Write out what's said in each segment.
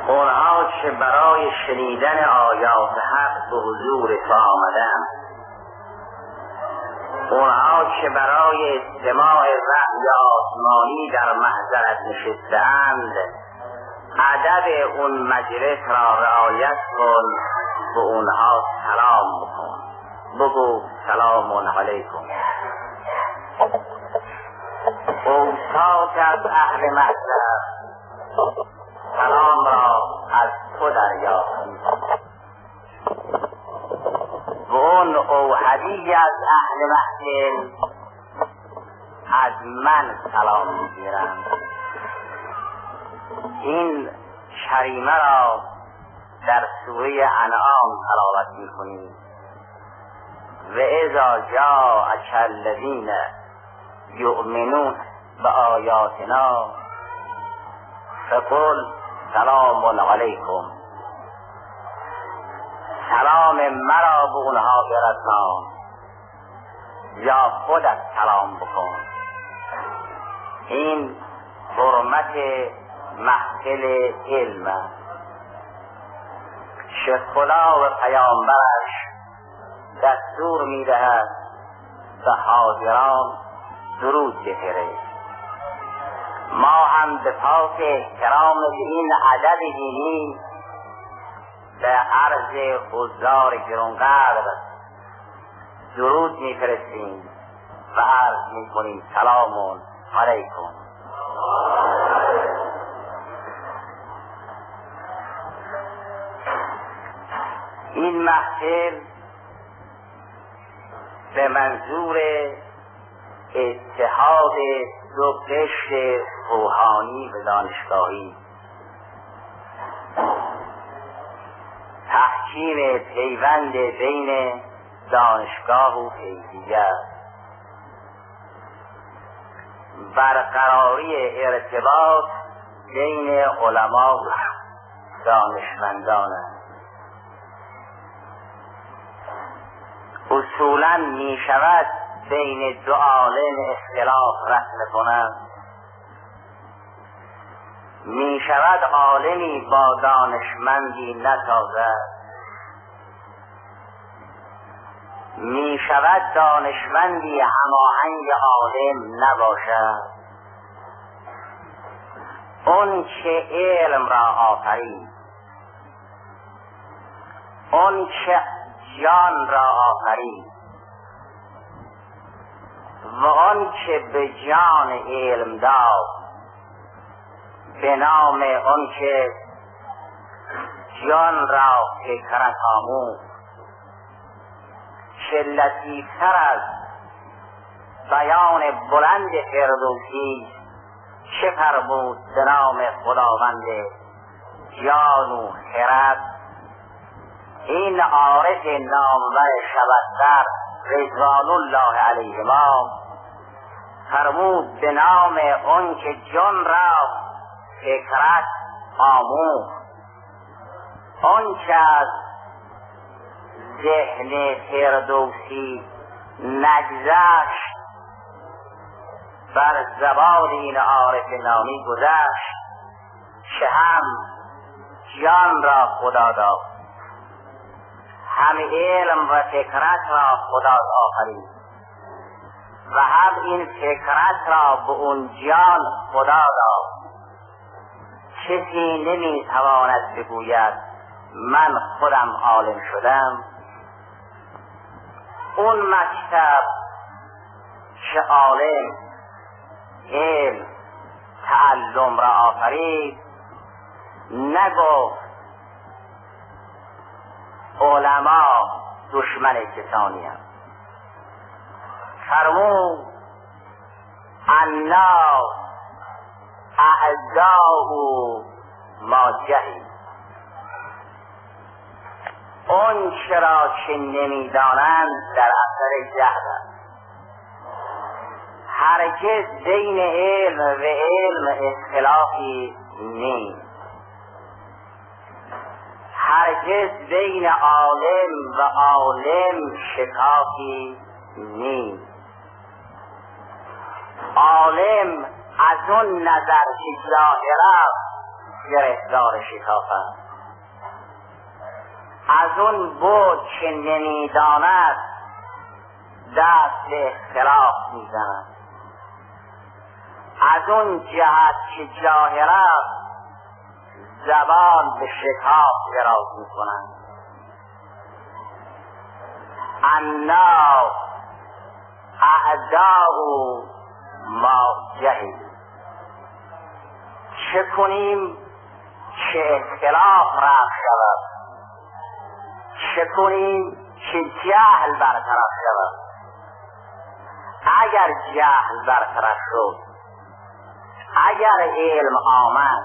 اونها که برای شنیدن آیات حق به حضور تو آمدند، اونها که برای استماع وحی آسمانی در محضرت نشسته‌اند، ادب اون مجلس را رعایت کن، به اونها سلام بکن، بگو سلام علیکم. اوساط از اهل محضر سلام را از تو دریافتیم و اون اوحدی از اهل محضر از من سلام میگیرند. این کریمه را در سوره انعام تلاوت میکنیم. و اذا جاءک الذین یؤمنون بآیاتنا فقل سلام علیکم. سلام مرا به اونها برسان یا خودت سلام بکن. این حرمت محفل علم است. شیخ خدا و پیامبرش دستور میدهد به حاضران درود بفرست. ما هم به پاس احترام این عدد دینی به عرض حضار گرانقدر درود میفرستیم و عرض میکنیم سلام علیکم. این محفل به منظور اتحاد دو قشر روحانی و دانشگاهی، تحکیم پیوند بین دانشگاه و فیضیه، برقراری ارتباط بین علما و دانشمندان است. اصولا می شود بین دو عالم اختلاف رسم کنند، می شود عالمی با دانشمندی نسازد، می شود دانشمندی هماهنگ عالم نباشد. اون که علم را آفرید، اون که جان را آفرید و آن که به جان علم داد، به نام آن که جان را فکرت آموخت، چه لطیفتر از بیان بلند فردوسی چه فرمود به نام خداوند جان و خرد. این عارف نامور شبستر رضوان الله علیهما فرمود به نام اون که جان را فکرت آموخت، اون که از ذهن فردوسی نگذشت بر زبان این عارف نامی گذشت، که هم جان را خدا داد، هم علم و فکرت را خدا آفرید و هم این فکرت را به اون جان خدا داد. کسی نمیتواند بگوید من خودم عالم شدم. اون مکتب که عالم علم تعلم را آفرید نگفت علما دشمن کسانی هست، فرمود الناس اعداء ما جهل. اون چرا که نمیدانند در اثر جهل است. هرگز بین علم و علم اختلافی نیست، هرگز بین عالم و عالم شکافی نیست. عالم از اون نظر که ظاهر است گرفتار شکاف است. از اون بود که نمیداند دست به اختلاف میزند، از اون جهت که جاهل است زبان به شکاف دراز میکنند. انا اعداء ما جهل، چه کنیم که اختلاف رفع شود، چه کنیم که جهل برطرف شود. اگر جهل برطرف شد، اگر علم آمد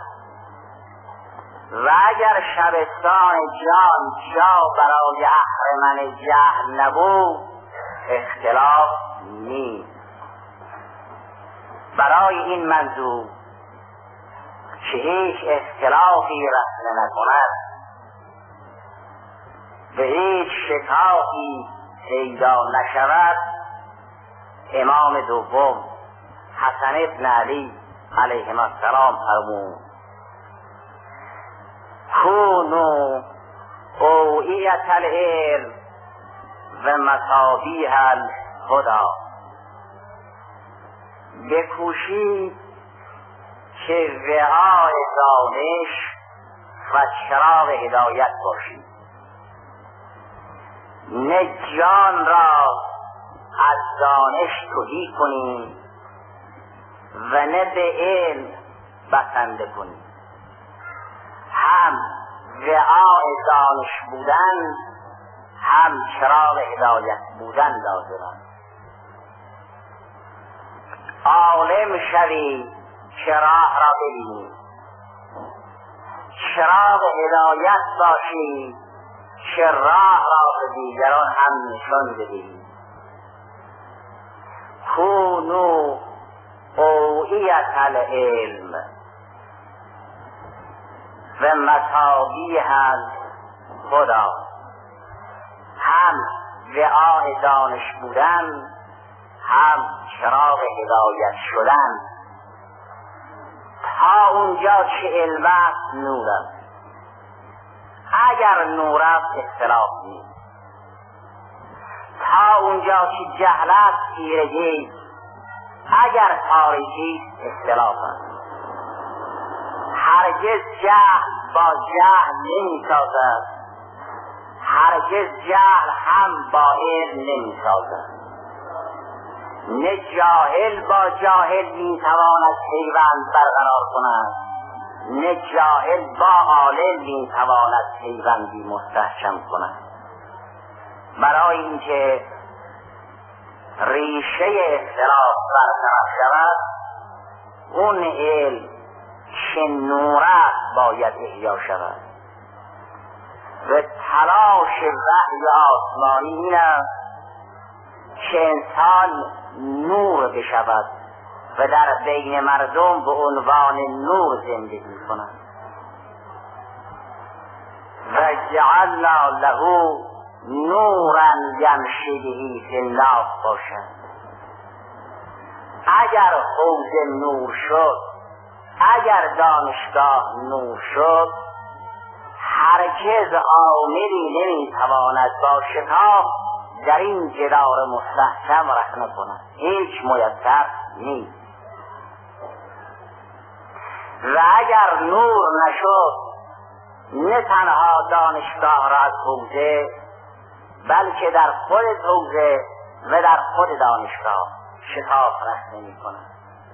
و اگر شبستان جان جا برای اهرمن جهل نبود، اختلاف نیست. برای این منظور که هیچ اختلافی رسم نکند، به هیچ شکافی پیدا نشود، امام دوم حسن ابن علی علیه السلام فرمود کونوا اوعیة العلم و مصابیح الهدی، بکوشید که وعای دانش و چراغ هدایت باشید. نه جان را از دانش تهی کنیم و نه به علم بسنده کنیم. هم وعای دانش بودن هم چراغ هدایت بودن لازم است. عالم شوی که راه را ببینی، چراغ هدایت باشی که راه را به دیگران هم نشان بدهی. کونوا اوعیة العلم و مصابیح الهدی، هم وعای دانش بودن هم چراغ هدایت شدن. تا اونجا که علم است نور است، اگر نور است اختلاف نیست. تا اونجا که جهل است تیرگی، اگر تاریکی اختلاف است. هرگز جهل با جهل نمی سازد، هرگز جهل هم با علم نمی سازد. نه جاهل با جاهل می تواند پیوند برقرار کند، نه جاهل با عالم می تواند پیوندی مستحکم کند. برای اینکه ریشه اختلاف برطرف شود، اون علم که نور است باید احیا شود. و تلاش وحی آسمانی این است که انسان نور بشود و در بین مردم به عنوان نور زندگی کند. و جعلنا له نورا یمشی به فی الناس باشد. اگر حوض نور شد، اگر دانشگاه نور شد، هرگز عاملی نمیتواند با شکاف در این جدار مستحکم رخنه کند. هیچ میسر نیست. و اگر نور نشد، نه تنها دانشگاه را از حوزه، بلکه در خود حوزه و در خود دانشگاه شکاف رخنه می کند.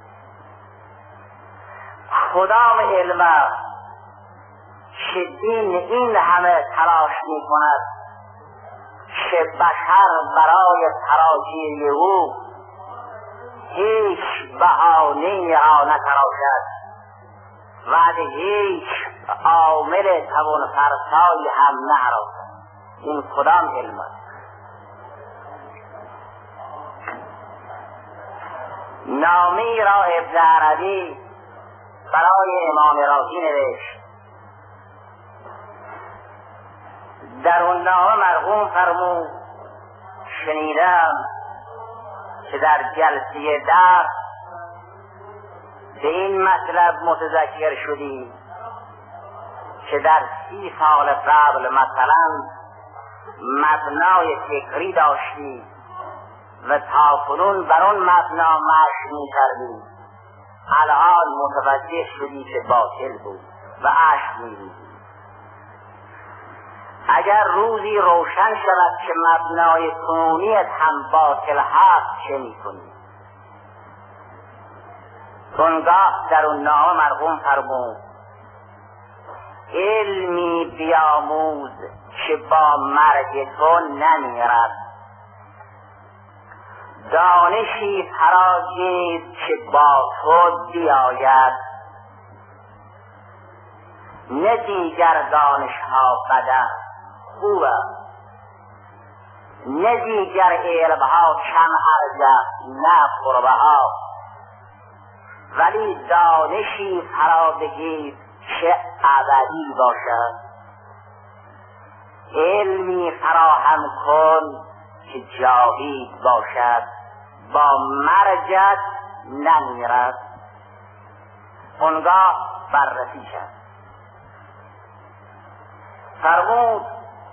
کدام علم که این همه تلاش می کند که بشر برای تراجی او هیچ بهانه‌ای را نتراشد و به هیچ عامل توان‌فرسایی هم نهراسد. این کدام علم است؟ نامی را ابن عربی برای امام رازی نوشت. در اون نامه مرحوم فرمود شنیدم که در جلسه درس به این مطلب متذکر شدیم که در 30 سال قبل مثلا مبنای فکری داشتی و تاکنون بر اون مبنا مشق می‌کردی، الان متوجه شدی که باطل بود و اشک می‌ریزی. اگر روزی روشن شود که مبنای کنونیت هم باطل هست چه می‌کنی؟ اونگاه در اون نامه مرحوم فرمود علمی بیاموز که با مرگ تو نمیرد، دانشی فراگیر که با تو بیاید، نه دیگر دانشها بده خوبه، نه دیگر علمها کم ارزه نه قربها، ولی دانشی فرا بگیر که ابدی باشد، علمی فراهم کن که جاوید باشد، با مرجت نمیرد. اونگاه بررسی شد. فرمود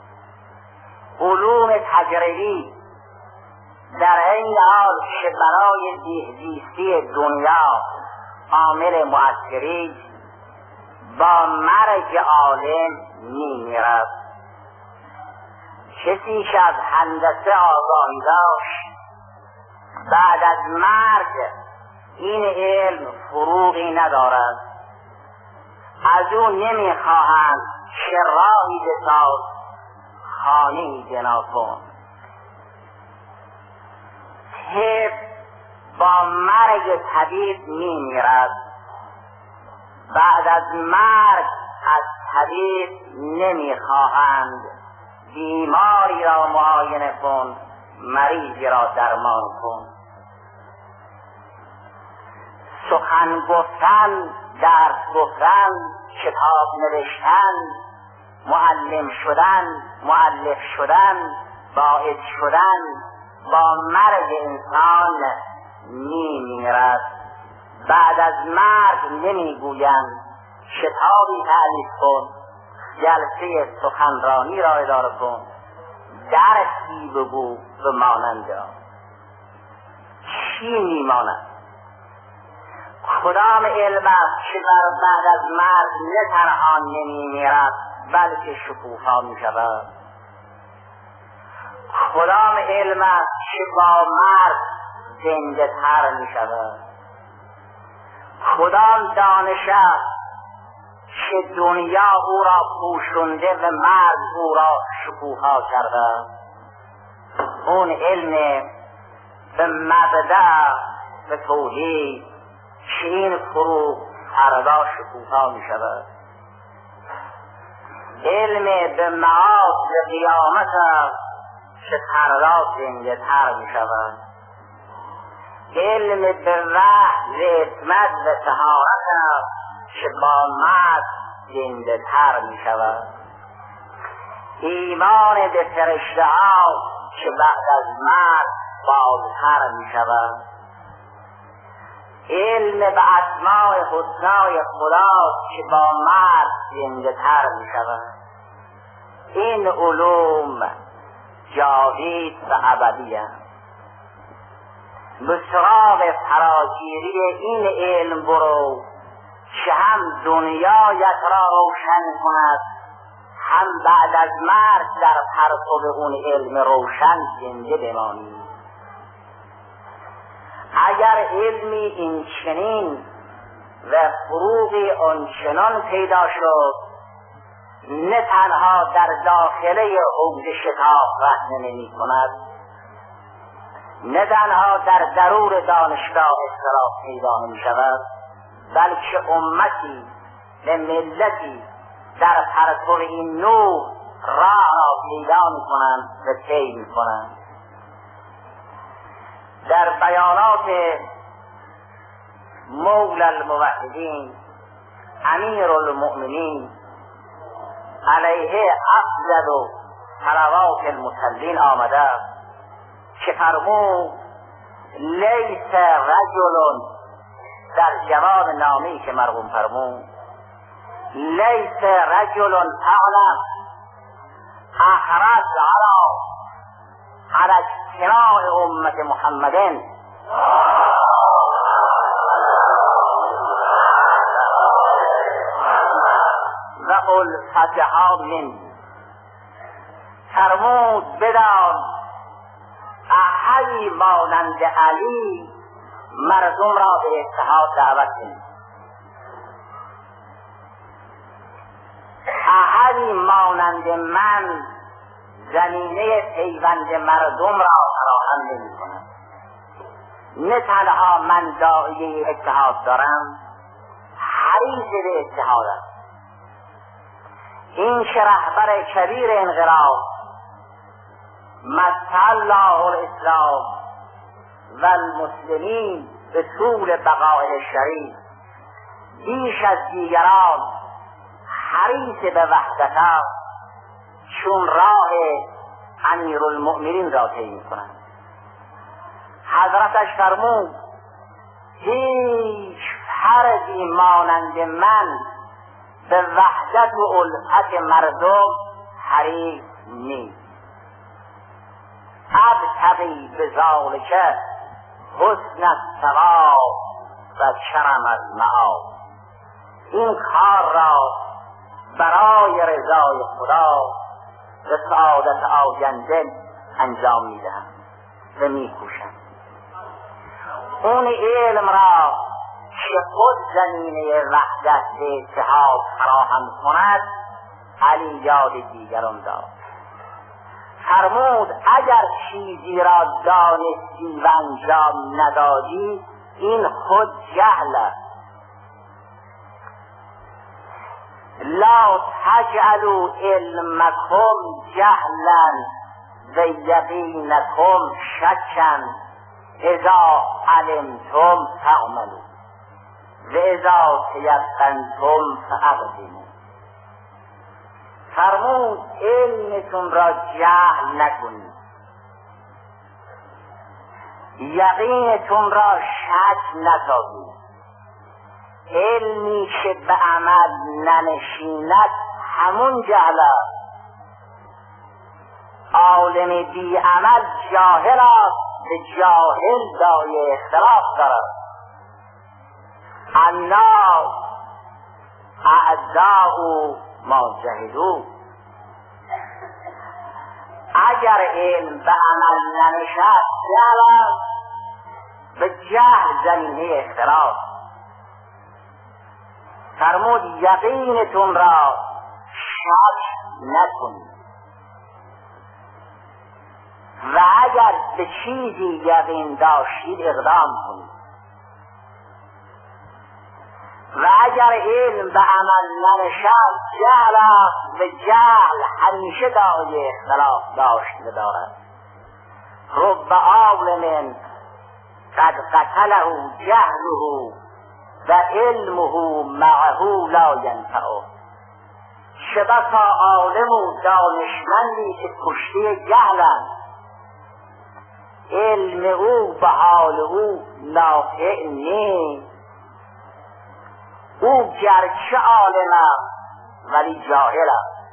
علوم تجربی در این حال که برای زیستی دنیا عامل مؤثری، با مرگ عالم میمیرد. کسی که از هندسه آگاهی داشت بعد از مرگ این علم فروغی ندارد، از او نمیخواهند که راهی بساز خانه‌ای بنا کن. طب با مرگ طبیب میمیرد، بعد از مرگ از طبیب نمیخواهند بیماری را معاینه کن، مریضی را درمان کن. سخن گفتن، درس گفتن، کتاب نوشتن، معلم شدن، مؤلف شدن، باعث شدن با مرگ انسان میمیرد. بعد از مرگ نمیگویند کتابی تألیف کن، جلسه سخنرانی را اداره کن، درسی بگو به مانند آن. چی میماند؟ کدام علم است که بعد از مرگ نه تنها نمیمیرد بلکه شکوفا میشود؟ کدام علم است که با مرگ زنده تر میشود؟ کدام دانش است که دنیا او را پوشونده و مرگ او را شکوفا کرده؟ اون علم به مبدأ به توحید که این فروغ فردا شکوفا می شود. علم به معاد و قیامت است که فردا زنده تر می شود. علم به وحی و عصمت و طهارت است که با مرگ زنده تر می شود. ایمان به فرشته ها که بعد از مرگ بازتر می شود. علم به اسماء حسنای خداست که با مرگ زنده تر می شود. این علوم جاوید و ابدی است. به سراغ فراگیری این علم برو که هم دنیایت را روشن کند، هم بعد از مرگ در پرتو اون علم روشن زنده بمانی. اگر علمی این چنین و فروغی آنچنان پیدا شد، نه تنها در داخله حوض شتاب رهنه نمی کند، نه تنها در درون دانشگاه اختلاف پیدا نمی شود، بلکه امتی و ملتی در پرتو این نور راه را پیدا می کنند و طی می کنند. در بیانات مولا الموحدین امیر المؤمنین علیه افضل و صلوات المصلین آمده که فرمود لیس رجل، در جواب نامه‌ای که مرحوم فرمود لیس رجل اعلم احرص على اجتماع امت محمد و الفتحا من. فرمود بدان احدی مانند علی مردم را به اتحاد دعوت کنید. احدی مانند من زمینه پیوند مردم را فراهم نمی‌کند. نه تنها من داعیه اتحاد دارم، حریص به اتحاد است. این که رهبر کبیر انقلاب مدح الله الاسلام و المسلمین به طول بقای شریف بیش از دیگران حریص به وحدت است، چون راه امیرالمؤمنین را طی می‌کنند. حضرتش فرمود هیچ فردی مانند من به وحدت و الفت مردم حریص نیست. ابتغی بذالک حسن الثواب و کرم المآب. این کار را برای رضای خدا و سعادت آینده انجام میدهم و میکوشم. اون علم را که خود زمینه وحدت به اتحاد فراهم کند علی یاد دیگران داد. فرمود اگر چیزی را دانستی و انجام ندادی این خود جهل است. لا تجعلوا علمکم جهلا و یقینکم شکا اذا علمتم تعملوا و اذا تیقنتم فاقدموا. فرمود علمتون را جهل نکنید، یقینتون را شک نسازید. علمی که به عمل ننشیند همون جهل است. عالم بی عمل جاهل است، به جاهل دایه اختلاف دارد. الناس اعداء ما جهلوا. اگر علم به عمل ننشست جهل است، به جهل زمینه اختلاف. فرمود یقینتون را شک نکنید و اگر به چیزی یقین داشتید اقدام کنید و اگر علم به عمل ننشست جهل است، به جهل همیشه دایه اختلاف داشت و دارد. رب عالم قد قتله جهله و علمه معه لا ینفعه. چه بسا عالم و دانشمندی که کشته جهلند، علم او به حال او نافع نیست. او گرچه عالم است ولی جاهل است.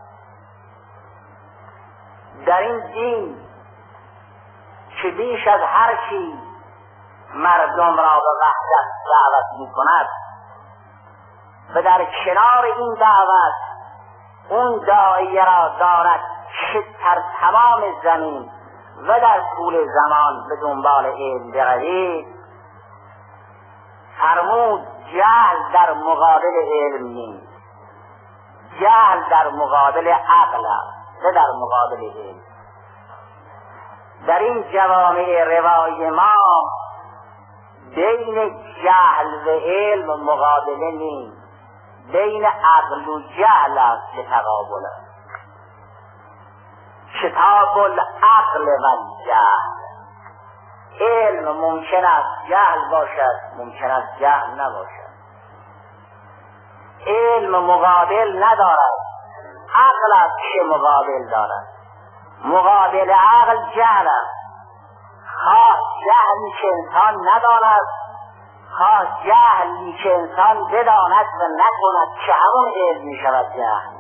در این دین که بیش از هر چیز مردم را به وحدت دعوت می کند و در کنار این دعوت اون داعیه را دارد که در تمام زمین و در طول زمان به دنبال علم بروید، فرمود جهل در مقابل علم نیست، جهل در مقابل عقل است نه در مقابل علم. در این جوامع روای ما بین جهل و علم مقابله نیست، بین عقل و جهل است که تقابل است. کتاب العقل و الجهل. علم ممکن است جهل باشد، ممکن است جهل نباشد. علم مقابل ندارد، عقل است که مقابل دارد. مقابل عقل جهل است. خواه جهلی که انسان نداند، خواه جهلی که انسان بداند و نکند که همون علم می شود جهل.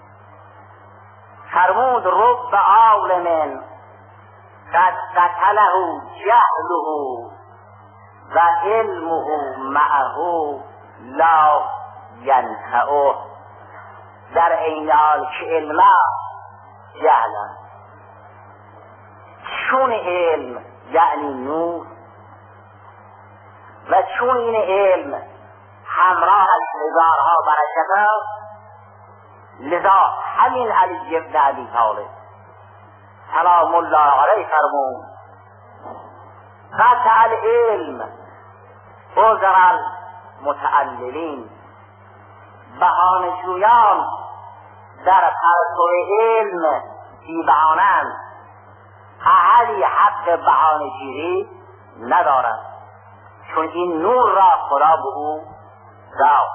فرمود رب عالم قد قتله جهله و علمه معه لا ینفعه. در این حال که علم جهل است، چون علم یعنی نور و چون این علم همراه از هزارها برکت است، لذا همین علی بن ابی طالب سلام الله علیه فرمود قطع العلم عذر المتعللین. بهانه‌جویان در پرتو علم بی بهانه‌اند، اهلی حق بهانه‌گیری ندارد، چون این نور را خدا به او داد.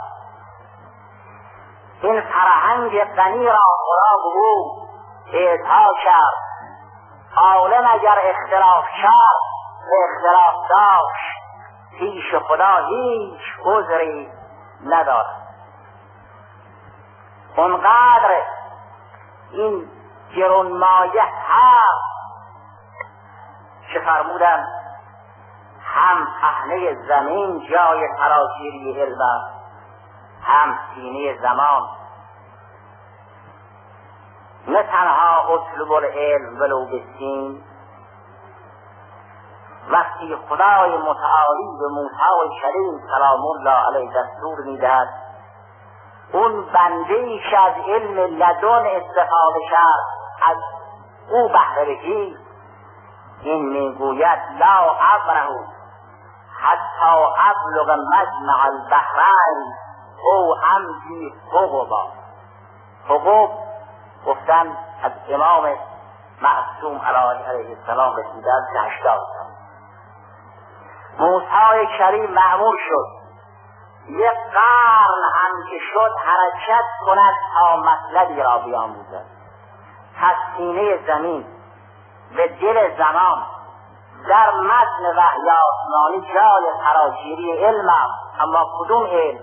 این فرهنگ غنی را خدا به او اعطا کرد. عالم اگر اختلاف کرد و اختلاف داشت، پیش خدا هیچ عذری ندارد. اونقدر این گرانمایه هست که فرمودن هم پهنه زمین جای تراجیری علم است، هم سینه زمان. نه تنها اطلب العلم ولو بالسین. وقتی خدای متعالی به موسی کلیم سلام الله علیه دستور میدهد اون بنده‌ای که از علم لدن استفاده کرد از او بهره بگیر، این میگوید لا ابره حتی ابلغ مجمع البحرین او امضی حقوبا. حقوب گفتن از امام معصوم علیه السلام رسیده از 80 سال. موسی کریم مأمور شد یک قرن هم که شد حرکت کند تا مطلبی را بیاموزد. پس سینه زمین و دل زمان در متن وحی آسمانی جای تراجیری علم است. اما کدوم علم؟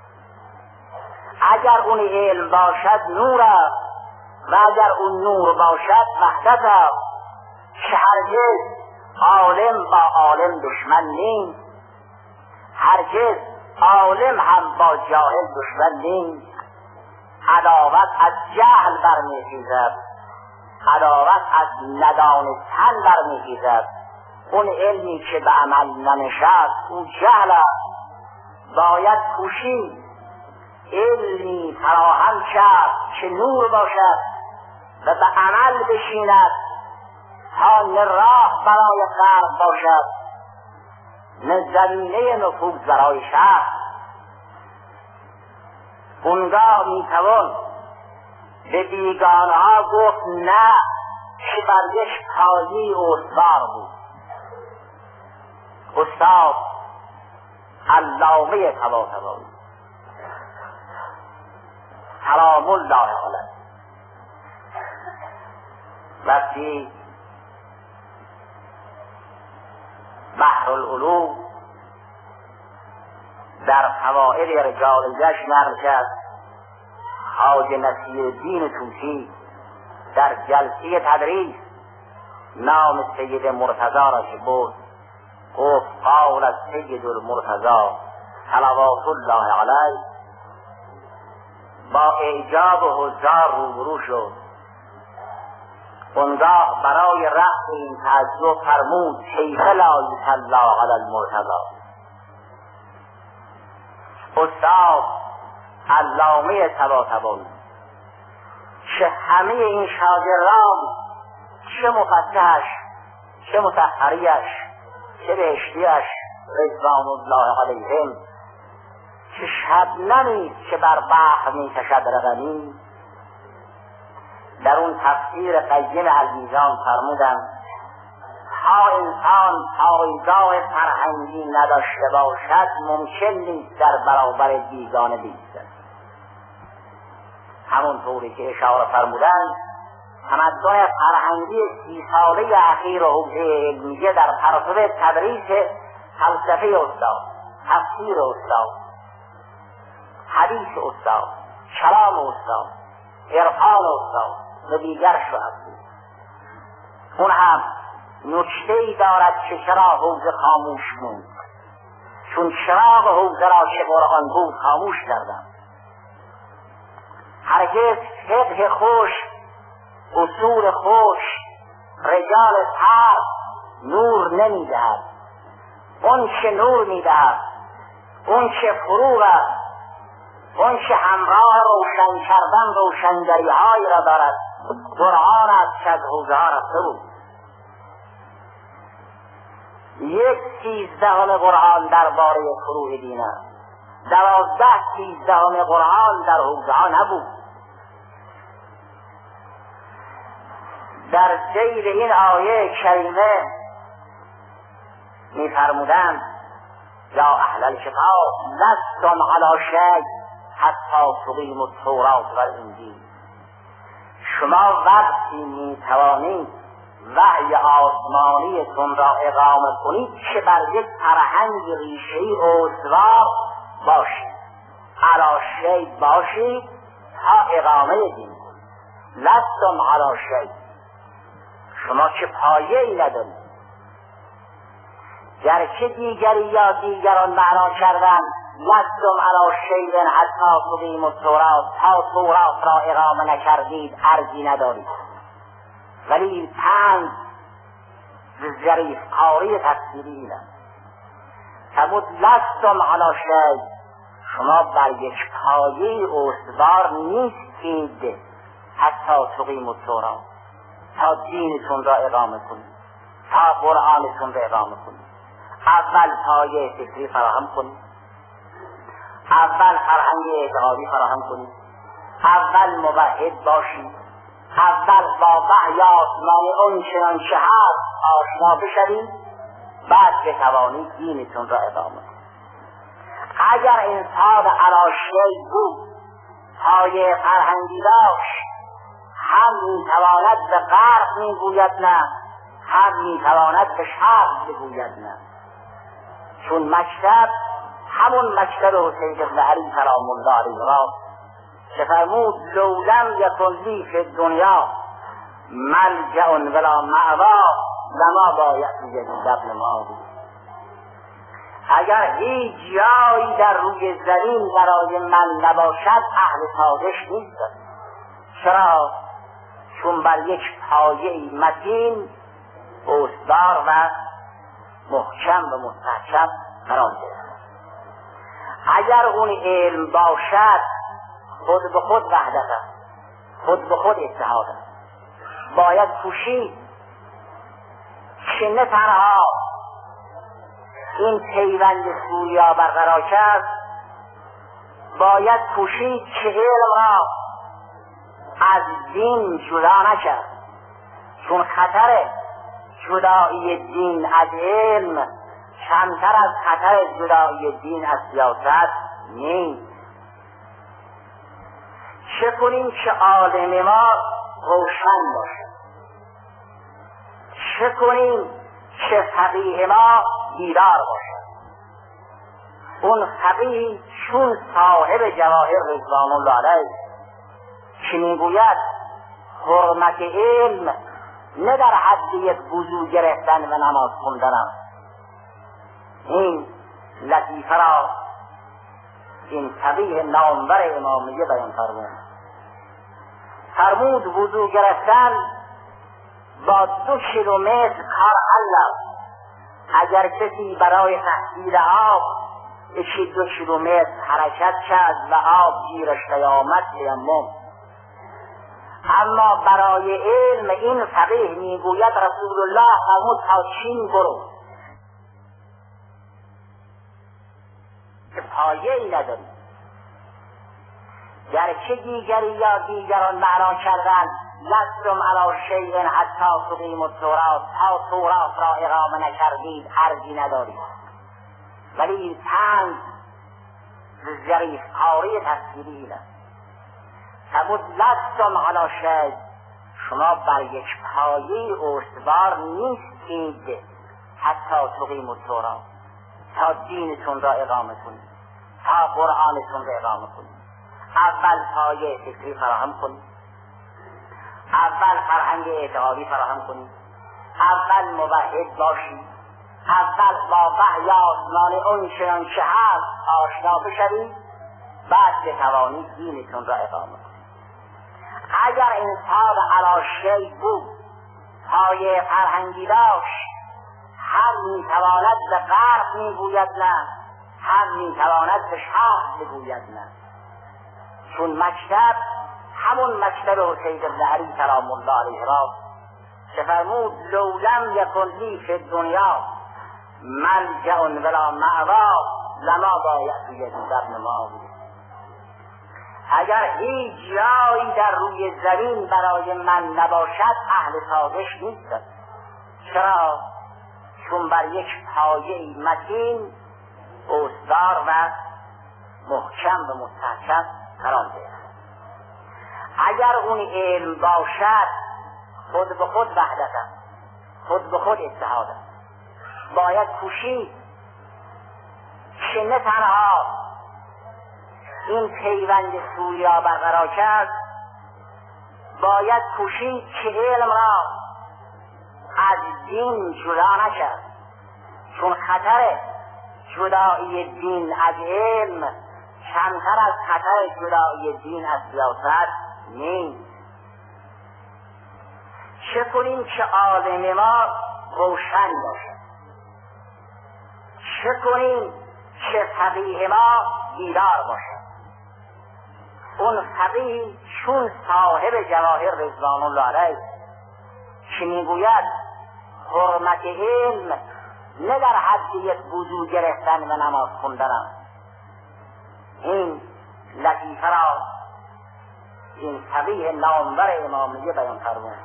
اگر اون علم باشد نور است و اگر اون نور باشد وحدت است، که هرگز عالم با عالم دشمن نیست، هرگز عالم هم با جاهل دشمن نیست. عداوت از جهل برمیخیزد، عداوت از ندانستن برمیخیزد. اون علمی که به عمل ننشست او جهل است. باید کوشید علمی فراهم کرد که نور باشد و به عمل بشیند تا نه راه برای غرب باشد نه زمینه نفوذ برای شر. اونگاه میتوان به بیگانه ها گفت نه که برگش تازی استوار بود. استاد علامه طباطبایی سلام الله علیه وقتی بحر العلوم در فوائد رجال الجشن نقل کرد، خواجه نصیرالدین طوسی در جلسه تدریس نام سید مرتضی را که برد گفت قال از سید المرتضی صلوات الله علیه، با اعجاب و حضار روبرو شد. اونگاه برای رفع این تعجب فرمود کیف لا یصلی علی المرتضی. استاد علامه طباطبایی که همه این شاگردان چه مفتحش چه مطهریش چه بهشتیش رضوان الله علیهم که شبنمی که بر بحر میکشد رقمی، در اون تفسیر قیم المیزان فرمودن تا انسان پایگاه فرهنگی نداشته باشد ممکن نیست در برابر بیگانه بیستد. همونطوری که اشاره فرمودن تمدن فرهنگی 30 ساله اخیر و حوزه علمیه در پرتو تدریس فلسفه استاد تفسیر استاد، حدیث استاد، کلام استاد، عرفان استاد و دیگر شاید بود. اون هم نکته‌ای دارد که چرا حوزه خاموش بود، چون چراغ حوزه را که قرآن بود خاموش کردم. هرگز فقه خوش، اصول خوش، رجال تر نور نمیدهد. اون که نور میدهد، اون که فروغ است، اون که همراه روشن کردن روشنگری‌هایی را دارد، قرآن است که از حوزه ها رفته بود. 1/13 قرآن درباره فروع دین است، 12/13 قرآن در حوزه ها نبود. در ذیل این آیه کریمه می‌فرمودند یا اهل الکتاب لستم علی شیء حتی تقیموا التوراة والانجیل. شما وقتی میتوانید وحی آسمانیتون را اقامه کنید که بر یک فرهنگ ریشه‌ای استوار باشید، علی شیء باشید تا اقامه دین کنید. لستم علی شیء، شما که پایه‌ای ندارید. گرچه دیگری یا دیگران معنا کردن لستم علی شیء حتی تقیموا التوراة، تا تورات را اقامه نکردید ارزی ندارید. ولی طنز ظریف کاری تفسیری این است. فرمود لستم علی شیء، شما بر یک پایه استوار نیستید حتی تقیموا التوراة، تا دینتون را اقامه کنید، تا قرآنتون را اقامه کنید. اول پایه فکری فراهم کنید، اول فرهنگ اعتقادی فراهم کنید، اول موحد باشید، اول با وحی آسمانی اون چنان که هست آشنا بشوید، بعد بتوانید دینتون را اقامه کنید. اگر انسان علی شیء بود، پایه فرهنگی داشت، هم میتواند به غرب میگوید نه، هم میتواند به شرق بگوید نه. چون مکتب همون مکتب حسین بن علی سلام الله علیه را که فرمود لو لم یکن لی فی الدنیا ملجأ ولا مأوی لما بایعت یزید بن معاویه. اگر هیچ جایی در روی زمین برای من نباشد اهل سازش نیستم. چرا؟ چون بر یک پایه متین استوار و محکم و مستحکم قرار گرفت. اگر اون علم باشد خود به خود وحدت است، خود به خود اتحاد است. باید کوشید که نه تنها این پیوند سوریا برقرار کرد، باید کوشید که علم را از دین جدا نکرد. چون خطر جدایی دین از علم کمتر از خطر جدایی دین از سیاست نیست. چه کنیم که عالم ما روشن باشد، چه کنیم که فقیه ما بیدار باشد. اون فقیه چون صاحب جواهر رضوان الله علیه که میگوید حرمت علم نه در حد یک وضو گرفتن و نماز خوندن است. این لطیفه را این فقیه نامور امامیه بیان فرمود وضو گرفتن با 2 کیلومتر کار حل است. اگر کسی برای تحصیل آب 2 کیلومتر حرکت کرد و آب گیرش نیامد تیمم. اما برای علم این فقیه میگوید رسول الله فرمود تا چین برو، که پایه‌ای نداری. گرچه دیگری یا دیگران معنا کردن لستم علی شیء حتی تقیموا التوراة، تا تورات را اقامه نکردید ارزی ندارید. ولی این طنز ظریف کاری تفسیری است. فرمود لستم علی شیء، شما بر یک پایه استوار نیستید حتی تقیموا التوراة، تا دینتون را اقامه کنید، تا قرآنتون را اقامه کنید. اول پایه فکری فراهم کنید، اول فرهنگ اعتقادی فراهم کنید، اول موحد باشید، اول با وحی آسمان اون چنانچه هست آشنا بشوید، بعد بتوانید دینتون را اقامه کنید. اگر انسان علی شیء بود، پایه فرهنگی داشت، هم میتواند به غرب میگوید نه، هم میتواند به شرق بگوید نه. چون مکتب همون مکتب حسین بن علی سلام الله علیه را که فرمود لو لم یکن لی فی الدنیا ملجأ ولا مأوی لما بایعت یزید بن معاویه. اگر هیچ جایی در روی زمین برای من نباشد اهل سازش نیستم. چرا؟ چون بر یک پایه متین استوار و محکم و مستحکم قرار گرفت. اگر اون علم باشد خود به خود وحدت، خود به خود اتحاد، باید کوشید که نه تنها این پیوند سوری را برقرار کرد، باید کوشید که علم را از دین جدا نکرد. چون خطر جدایی دین از علم کمتر از خطر جدایی دین از سیاست نیست. چه کنیم که عالم ما روشن باشد، چه کنیم که فقیه ما بیدار باشد. اون فقیه چون صاحب جواهر رضوان الله علیه که میگوید حرمت علم نه در حد یک وضو گرفتن و نماز خوندن. این لطیفه را این فقیه نامور امامیه بیان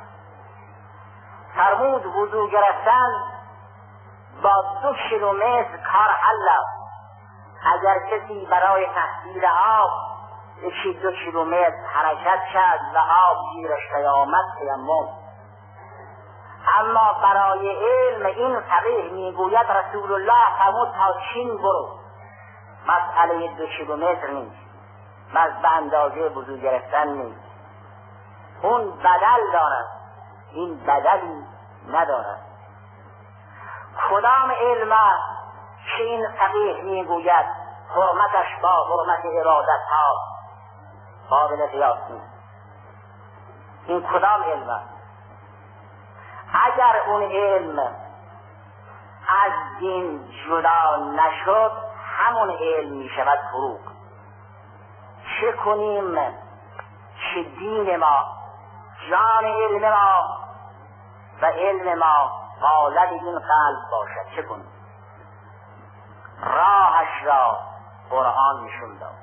فرمود وضو گرفتن با 2 کیلومتر کار حل است. اگر کسی برای تحصیل آب 2 کیلومتر حرکت کرد و آب گیرش قیامت تیمم. اما برای علم این فقیه میگوید رسول الله فرمود تا چین برو، مسئله 2 کیلومتر نیست، به اندازه وضو گرفتن نیست. اون بدل دارد، این بدلی ندارد. کدام علم که این فقیه میگوید حرمتش با حرمت ارادت ها قابل قیاس نیست؟ این کدام علم؟ اگر اون علم از دین جدا نشد همون علم می شود فروغ. چه کنیم که دین ما، جان علم ما و علم ما غالب این قلب باشد؟ چه کنیم؟ راهش را قرآن نشون داد.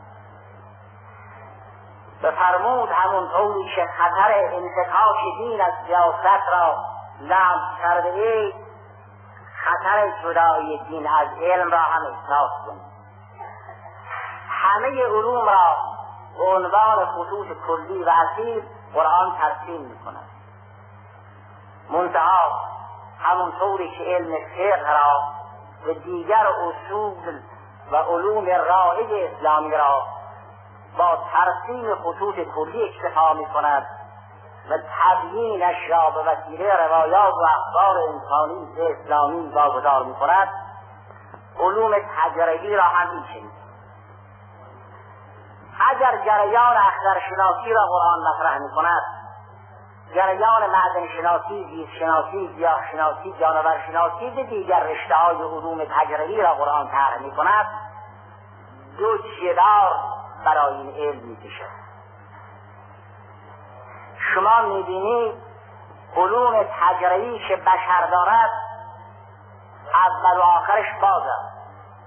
بفرمود همون طوری که خطر انتکاش دین از سیاست را لمس کرده اید، خطر جدایی دین از علم را هم احساس کنید. همه علوم را به عنوان خطوط کلی و اصیل قرآن ترسیم می‌کند. منتها همون طوری که علم فقه را و دیگر اصول و علوم رایج اسلامی را با ترسیم خطوط کلی اکتفا می‌کند و تبیینش را به وسیله روایات و اخبار انسانی اسلامی واگذار می‌کند، علوم تجربی را هم می‌چینید. اگر جریان اخترشناسی را قرآن مطرح می‌کند، جریان معدنشناسی، زیستشناسی، گیاهشناسی، جانورشناسی و دیگر رشته‌های علوم تجربی را قرآن طرح می‌کند، 2 جدار برای این علم می‌کشد. شما می‌بینید علوم تجربی که بشر دارد اول و آخرش باز است.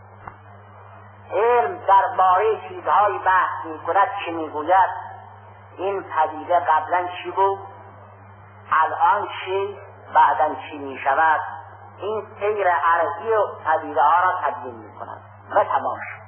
علم درباره چیزهایی بحث می‌کند که می‌گوید این پدیده قبلا چی بود، الان چی، بعداً چی می‌شود. این سیر عرضی و پدیده ها را تبیین می‌کند و تمام شد.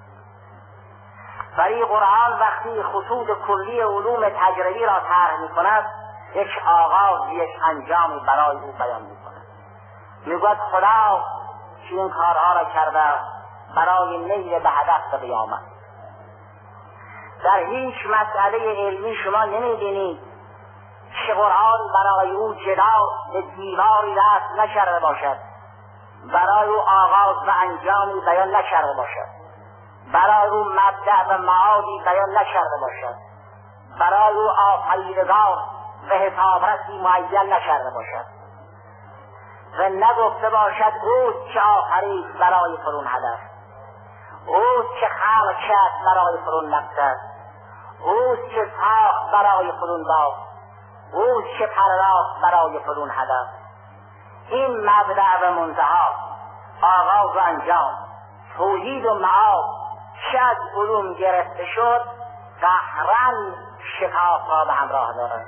ولی قرآن وقتی خطوط کلی علوم تجربی را طرح می‌کند، یک آغاز، یک انجام برای او بیان می‌کند. می‌گوید خدا چنین کارها را کرده برای نیل به هدف قیامت. در هیچ مسئله علمی شما نمی‌بینید که قرآن برای او جدال به دیواری رسم نکرده باشد، برای او آغاز و انجامی بیان نکرده باشد، برای او مبدأ و معادی بیان نکرده باشد، برای او آفریدگار و حسابرسی معین نکرده باشد و نگفته باشد اوست که آفرید برای فرون هدف، اوست که خلق کرد برای فرون مقصد، اوست که ساخت برای فرون باز، اوست که پرداخت برای فرون هدف. این مبدأ و منتهی، آغاز و انجام، توحید و معاد که از علوم گرفته شد قهرن شکاف را به همراه دارد.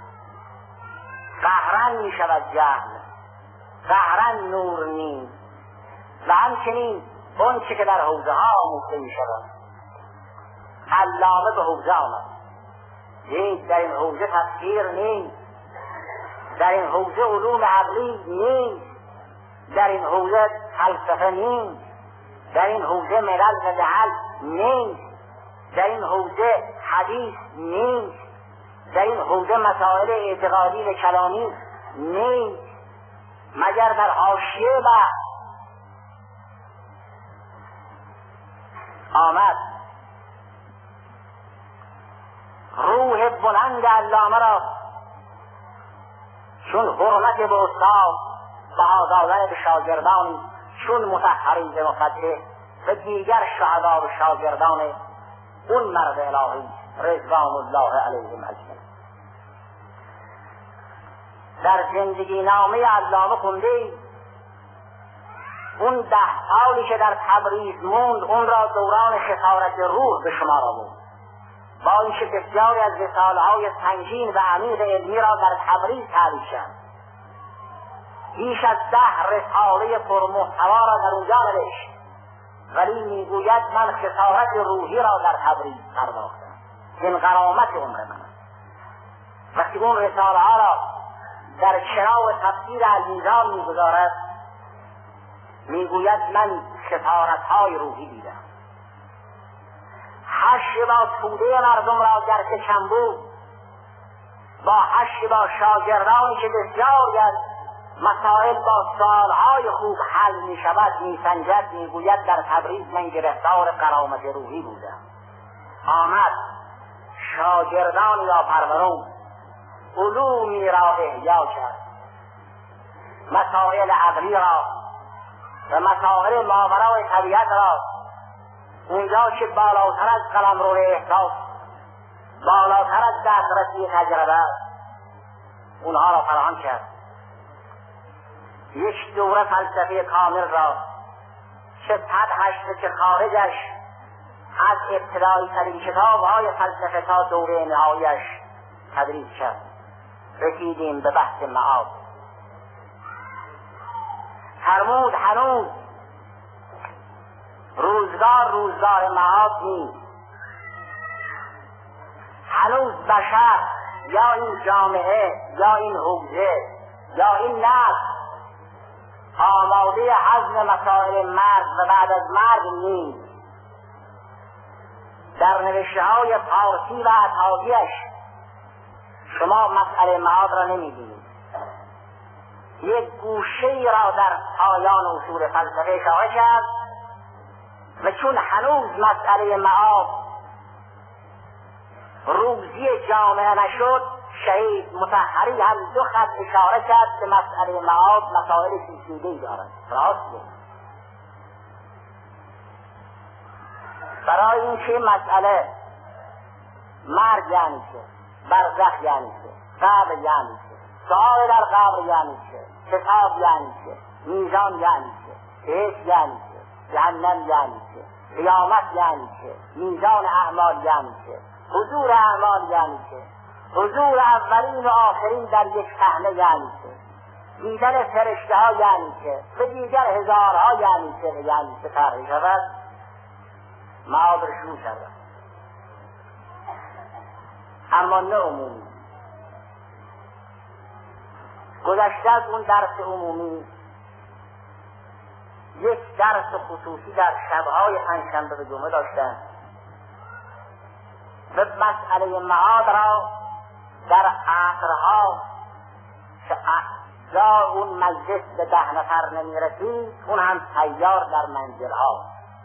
قهرن می شود جهل، قهرن نور نیست و همچنین اون چه که در حوزه ها آموخته می شود. علامه به حوزه آمد، دید در این حوزه تفسیر نیست، در این حوزه علوم عقلی نیست، در این حوزه فلسفه نیست، در این حوزه ملل و دهل نیست، در این حوزه حدیث نیست، در این حوزه مسائل اعتقادی و کلامی نیست، مگر در حاشیه آمد. روح بلند علامه را چون حرمت به استاد بها دادن به شاگردانی چون مطهرین به مفجه و دیگر شهدا و شاگردان اون مرد الهی رضوان الله علیهم اجمعین. در زندگی نامه علامه خوندید اون 10 سالی که در تبریز موند اون را دوران خسارت روح به شما را بود، با اینکه بسیاری از رساله‌های سنگین و عمیق علمی را در تبریز تألیف کرد. بیش از 10 رساله پرمحتوا را در اونجا نوشت، ولی میگوید من خسارت روحی را در تبریز پرداختم. این غرامت عمر من. وقتی اون رساله ها را در چراغ تفسیر المیزان میگذارد میگوید من خسارت های روحی دیدم. حشر با توده مردم را گرچه کم بود، با حشر با شاگردانی که بسیاری از مسائل با سوالهای خوب حل می شود می سنجد، می گوید در تبریز من گرفتار غرامت روحی بودم. آمد شاگردانی را پرورون، علومی را احیا کرد، مسائل عقلی را و مسائل ماورای طبیعت را اونجا که بالاتر از قلمرو احساس، بالاتر از دسترسی تجربه اونها را فراهم کرد. یک دوره فلسفه کامل را که سطحش که خارجش از ابتدایی ترین کتاب‌های فلسفه تا دوره نهاییش تدریس کرد. رسیدیم به بحث معاد. فرمود هنوز روزگار معاد نیست. هنوز بشر یا این جامعه یا این حوزه یا این نسل آماده هضم مسائل مرگ و بعد از مرگ نیست. در نوشته‌های فارسی و عطایی‌اش شما مسئله معاد را نمی‌بینید. یک گوشه‌ای را در پایان اصول فلسفه اشاره کرد و چون هنوز مسئله معاد روزی جامعه نشد، شهید مطهری هم 2 خط اشاره کرد که مسئله معاد مسائل پیچیده‌ای دارد. راسته برای این که مسئله مرگ یعنی چه، برزخ یعنی چه، قبر یعنی چه، سؤال در قبر یعنی چه، حساب یعنی چه، میزان یعنی چه، بهشت یعنی چه، جهنم یعنی چه، قیامت یعنی چه، میزان اعمال یعنی چه، حضور اعمال یعنی چه، حضور اولین و آخرین در یک صحنه یعنی چه، دیدن فرشته ها یعنی چه، به دیگر هزارها یعنی چه و یعنی چه طرحی شود. معاد شروع شود، اما نه عمومی. گذشته از اون درس عمومی یک درس خصوصی در شبهای پنجشنبه و جمعه داشتند و مسئله معاد را در عصرها که اعضای اون مجلس به 10 نفر نمیرسید، اون هم تیار در منزلها.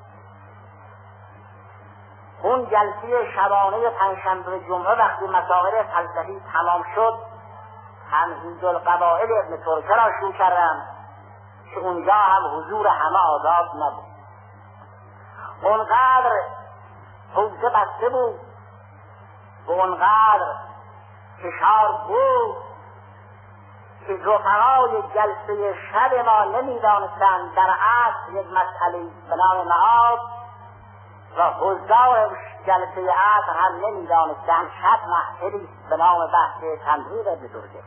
اون جلسه شبانه پنجشنبه و جمعه وقتی مسائل فلسفی تمام شد، تمهید القواعد ابن ترکه را شروع کردم که اونجا هم حضور همه آزاد نبود. اونقدر حوزه بسته بود و اونقدر فشار بود که رفقای جلسه شب ما نمیدانستند در اصل یک مسئله به نام معاد و حضار جلسه عصر هم نمیدانستند شب محفلی به نام بحث تمهید ابن ترکه.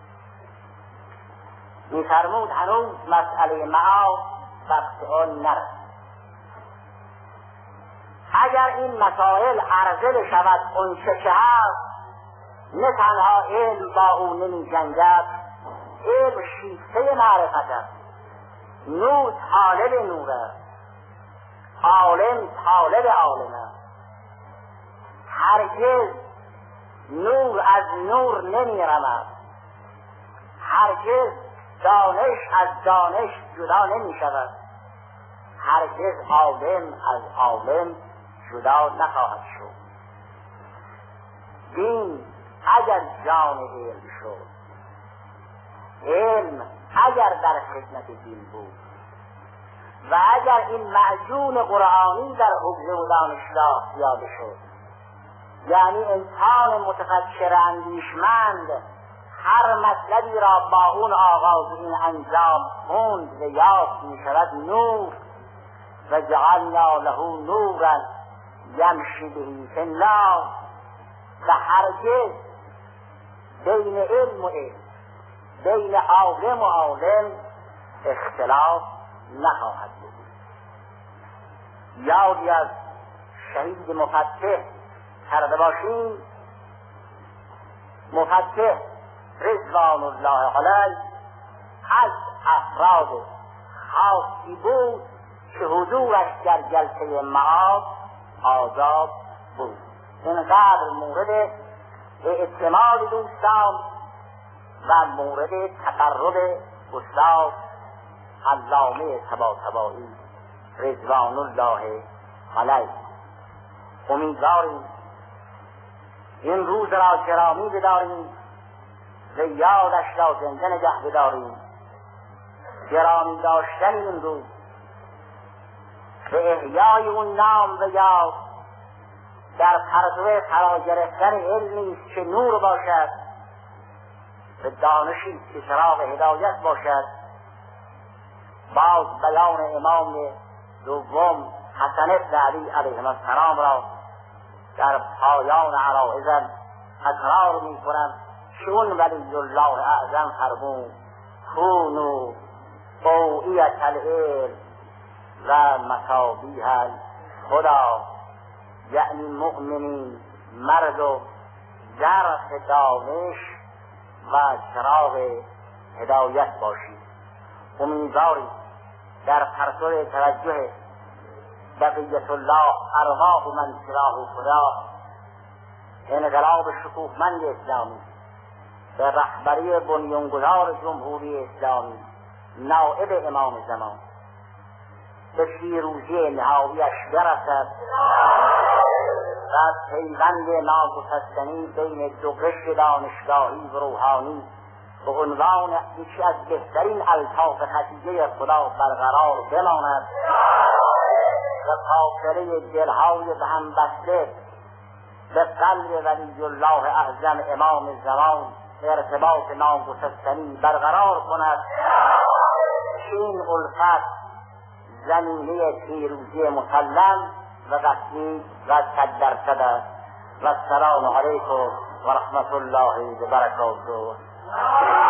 می‌فرمود هنوز مسئله معاد وقت آن نرسید. اگر این مسائل عرضه شود اونچه که هست، نه تنها علم با او نمی جنگد، علم شیفته معرفت است، نور طالب نور است، عالم طالب عالم است. هرگز نور از نور نمی رمد، هرگز دانش از دانش جدا نمی شود، هرگز عالم از عالم جدا نخواهد شد. دین اگر جان علم شد، علم اگر در خدمت دین بود و اگر این معجون قرآنی در حفظ و دانشگاه پیاده شد، یعنی انسان متفکر اندیشمند هر مطلبی را با اون آغاز این انجام خوند و یاد می شود نور و جعلنا له نورا یمشی به فی الناس، و هرگز بین علم و علم، بین عالم و عالم اختلاف نخواهد بود. یادی از شهید مفتح کرده باشیم. مفتح رضوان الله علیه از افراد خاصی بود که حضورش در جلسه معاد آزاد بود. اینقدر مورد اعتماد دوستان و مورد تقرب استاد علامه طباطبایی رضوان الله علیه. امیدواریم این روز را گرامی بداریم و یادش را زنده نگه بداریم. گرامی داشتن این روز و احیای اون نام و یاد در پرتو فرا گرفتن علمی است که نور باشد و دانشی است که چراغ هدایت باشد. باز بیان امام دوم حسن بن علی علیه السلام را در پایان عرائضم تکرار می کنم که اون ولی الله اعظم فرمود کونوا اوعیة العلم و مصابیح الهدی، یعنی مؤمنین مرد و ظرف دانش و چراغ هدایت باشید. امیدواریم در پرتو توجه بقیت الله ارواح من سلاح خدا انقلاب شکوهمند اسلامی به رهبری بنیانگذار جمهوری اسلامی نائب امام زمان به پیروزی نهاییش برسد و پیوند ناگسستنی بین دو قشر دانشگاهی و روحانی به عنوان یکی از بهترین الطاف خطیه خدا برقرار بماند و فاصله دلهای به هم بسته به قلب ولی الله اعظم امام زمان ارتباط ناگسستنی برقرار کند. این الفت زمینه پیروزی مسلم و قطعی و 100% است. و السلام علیکم و رحمت الله و برکاته.